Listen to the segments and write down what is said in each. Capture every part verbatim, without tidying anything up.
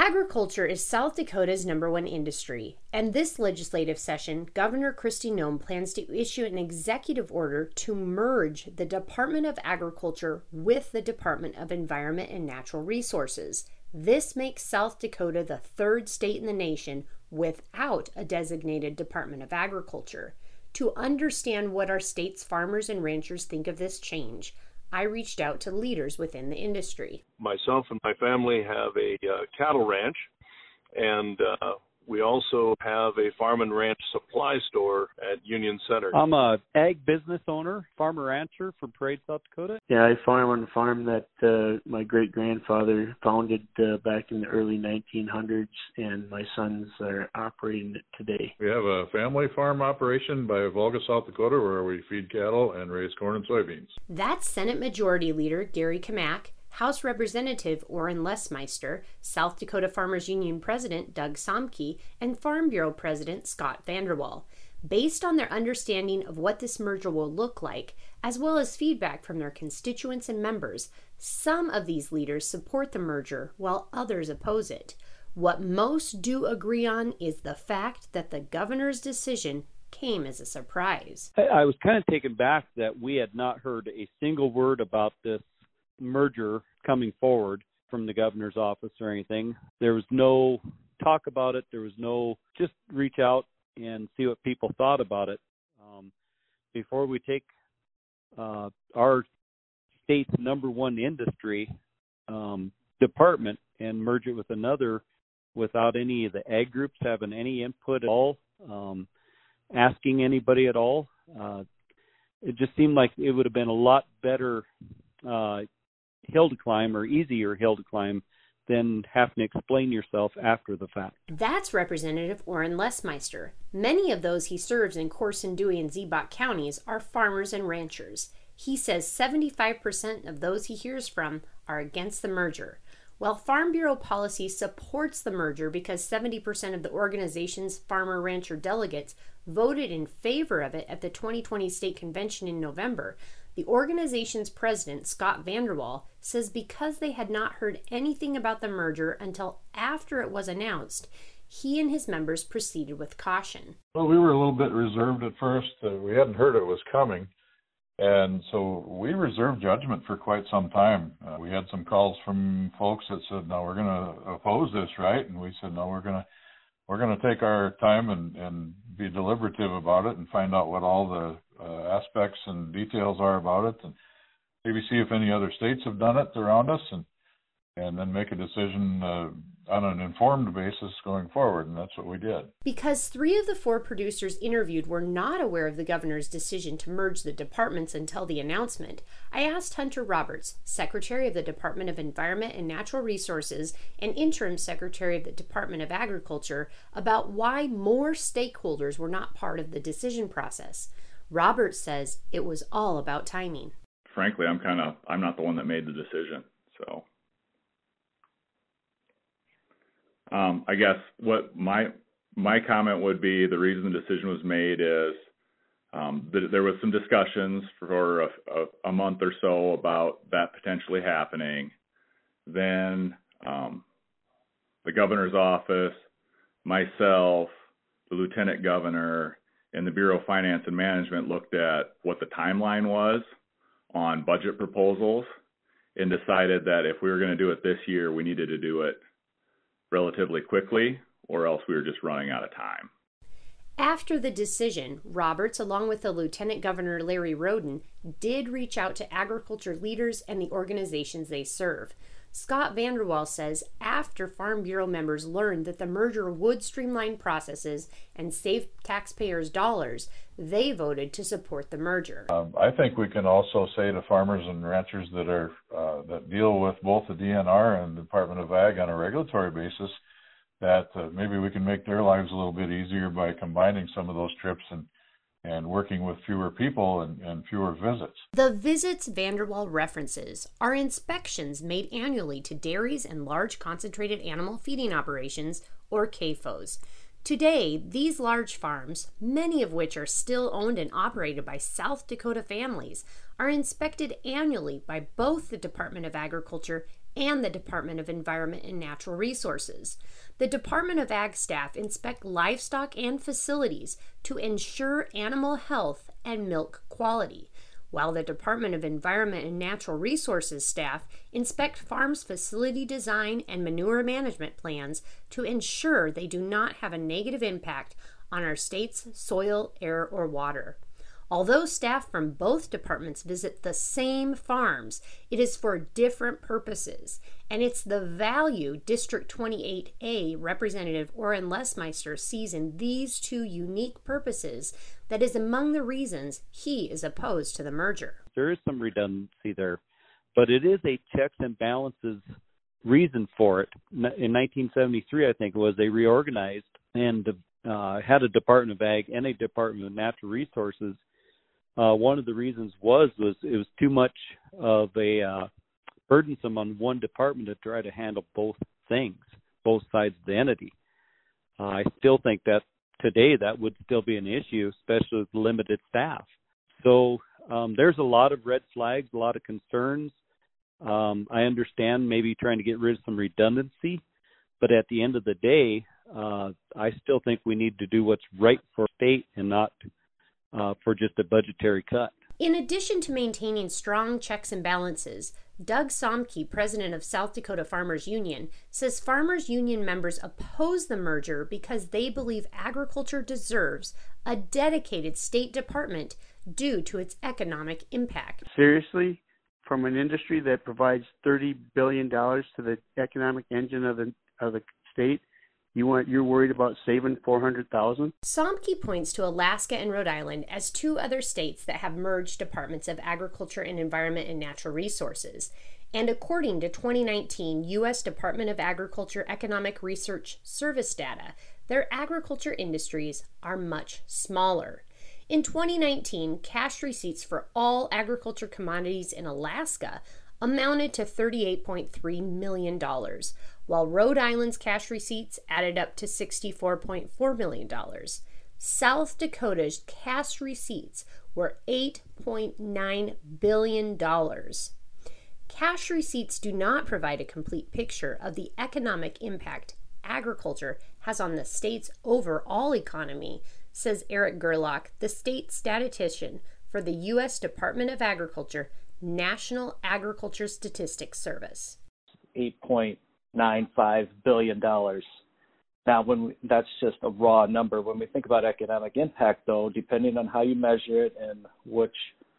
Agriculture is South Dakota's number one industry, and this legislative session, Governor Kristi Noem plans to issue an executive order to merge the Department of Agriculture with the Department of Environment and Natural Resources. This makes South Dakota the third state in the nation without a designated Department of Agriculture. To understand what our state's farmers and ranchers think of this change, I reached out to leaders within the industry. Myself and my family have a uh, cattle ranch, and uh, we also have a farm and ranch supply store at Union Center. I'm a ag business owner, farmer rancher from Parade, South Dakota. Yeah, I farm on a farm that uh, my great-grandfather founded uh, back in the early nineteen hundreds, and my sons are operating it today. We have a family farm operation by Volga, South Dakota, where we feed cattle and raise corn and soybeans. That's Senate Majority Leader Gary Kamak, House Representative Orrin Lesmeister, South Dakota Farmers Union President Doug Somke, and Farm Bureau President Scott Vanderwall. Based on their understanding of what this merger will look like, as well as feedback from their constituents and members, some of these leaders support the merger while others oppose it. What most do agree on is the fact that the governor's decision came as a surprise. I, I was kind of taken back that we had not heard a single word about this merger coming forward from the governor's office or anything. There was no talk about it. There was no just reach out and see what people thought about it. Um, before we take uh, our state's number one industry um, department and merge it with another without any of the ag groups having any input at all, um, asking anybody at all, uh, it just seemed like it would have been a lot better uh, hill to climb, or easier hill to climb, than having to explain yourself after the fact. That's Representative Orrin Lesmeister. Many of those he serves in Corson, Dewey, and Ziebach counties are farmers and ranchers. He says seventy-five percent of those he hears from are against the merger. While Farm Bureau policy supports the merger because seventy percent of the organization's farmer-rancher delegates voted in favor of it at the twenty twenty state convention in November, the organization's president, Scott Vanderwall, says because they had not heard anything about the merger until after it was announced, he and his members proceeded with caution. Well, we were a little bit reserved at first. Uh, we hadn't heard it was coming. And so we reserved judgment for quite some time. Uh, we had some calls from folks that said, no, we're going to oppose this, right? And we said, no, we're going to we're going to take our time and, and be deliberative about it and find out what all the uh, aspects and details are about it, and maybe see if any other states have done it around us, and and then make a decision uh, on an informed basis going forward, and that's what we did. Because three of the four producers interviewed were not aware of the governor's decision to merge the departments until the announcement, I asked Hunter Roberts, Secretary of the Department of Environment and Natural Resources and Interim Secretary of the Department of Agriculture, about why more stakeholders were not part of the decision process. Roberts says it was all about timing. Frankly, I'm kind of, I'm not the one that made the decision, so. Um, I guess what my my comment would be, the reason the decision was made is um, that there was some discussions for a, a, a month or so about that potentially happening. Then um, the governor's office, myself, the lieutenant governor, and the Bureau of Finance and Management looked at what the timeline was on budget proposals and decided that if we were going to do it this year, we needed to do it relatively quickly, or else we were just running out of time. After the decision, Roberts, along with the Lieutenant Governor Larry Roden, did reach out to agriculture leaders and the organizations they serve. Scott Vanderwall says after Farm Bureau members learned that the merger would streamline processes and save taxpayers dollars, they voted to support the merger. Um, I think we can also say to farmers and ranchers that are uh, that deal with both the D N R and the Department of Ag on a regulatory basis that uh, maybe we can make their lives a little bit easier by combining some of those trips and and working with fewer people and, and fewer visits. The visits Vanderwall references are inspections made annually to dairies and large concentrated animal feeding operations, or C A F Os. Today, these large farms, many of which are still owned and operated by South Dakota families, are inspected annually by both the Department of Agriculture and the Department of Environment and Natural Resources. The Department of Ag staff inspect livestock and facilities to ensure animal health and milk quality, while the Department of Environment and Natural Resources staff inspect farms' facility design and manure management plans to ensure they do not have a negative impact on our state's soil, air, or water. Although staff from both departments visit the same farms, it is for different purposes, and it's the value District twenty-eight A Representative Orrin Lesmeister sees in these two unique purposes that is among the reasons he is opposed to the merger. There is some redundancy there, but it is a checks and balances reason for it. In nineteen seventy-three, I think it was, they reorganized and uh, had a Department of Ag and a Department of Natural Resources. Uh, one of the reasons was was it was too much of a uh, burdensome on one department to try to handle both things, both sides of the entity. Uh, I still think that today that would still be an issue, especially with limited staff. So um, there's a lot of red flags, a lot of concerns. Um, I understand maybe trying to get rid of some redundancy, but at the end of the day, uh, I still think we need to do what's right for the state and not uh, for just a budgetary cut. In addition to maintaining strong checks and balances, Doug Somke, president of South Dakota Farmers Union, says Farmers Union members oppose the merger because they believe agriculture deserves a dedicated state department due to its economic impact. Seriously, from an industry that provides thirty billion dollars to the economic engine of the of the state, you want you're worried about saving four hundred thousand dollars? Somke points to Alaska and Rhode Island as two other states that have merged Departments of Agriculture and Environment and Natural Resources. And according to twenty nineteen U S Department of Agriculture Economic Research Service data, their agriculture industries are much smaller. In twenty nineteen, cash receipts for all agriculture commodities in Alaska amounted to thirty-eight point three million dollars, while Rhode Island's cash receipts added up to sixty-four point four million dollars. South Dakota's cash receipts were eight point nine billion dollars. Cash receipts do not provide a complete picture of the economic impact agriculture has on the state's overall economy, says Eric Gerlach, the state statistician for the U S Department of Agriculture National Agriculture Statistics Service. eight point nine five billion dollars. Now, when we, that's just a raw number. When we think about economic impact, though, depending on how you measure it and which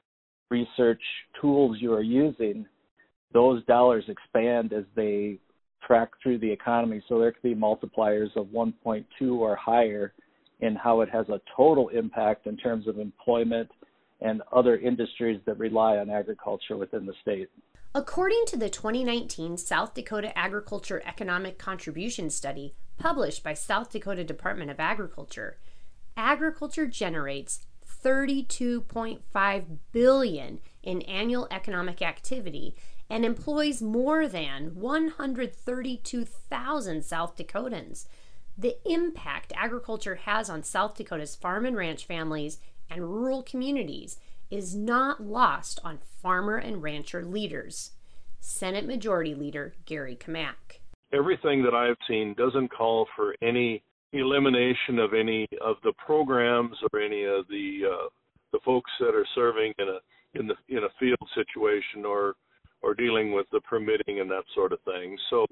research tools you are using, those dollars expand as they track through the economy. So there could be multipliers of one point two or higher in how it has a total impact in terms of employment and other industries that rely on agriculture within the state. According to the twenty nineteen South Dakota Agriculture Economic Contribution Study published by South Dakota Department of Agriculture, agriculture generates thirty-two point five billion dollars in annual economic activity and employs more than one hundred thirty-two thousand South Dakotans. The impact agriculture has on South Dakota's farm and ranch families and rural communities is not lost on farmer and rancher leaders. Senate Majority Leader Gary Kamack. Everything that I've seen doesn't call for any elimination of any of the programs or any of the uh, the folks that are serving in a in the in a field situation or or dealing with the permitting and that sort of thing. So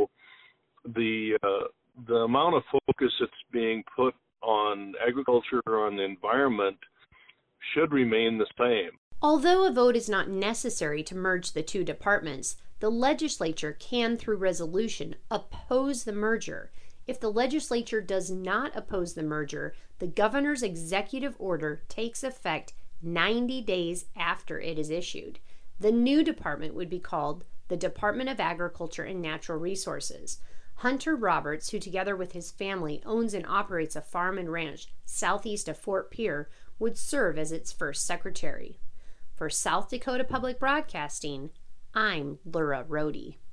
the uh, the amount of focus that's being put on agriculture or on the environment should remain the same. Although a vote is not necessary to merge the two departments, the legislature can, through resolution, oppose the merger. If the legislature does not oppose the merger, the governor's executive order takes effect ninety days after it is issued. The new department would be called the Department of Agriculture and Natural Resources. Hunter Roberts, who together with his family owns and operates a farm and ranch southeast of Fort Pierre, would serve as its first secretary. For South Dakota Public Broadcasting, I'm Laura Rohde.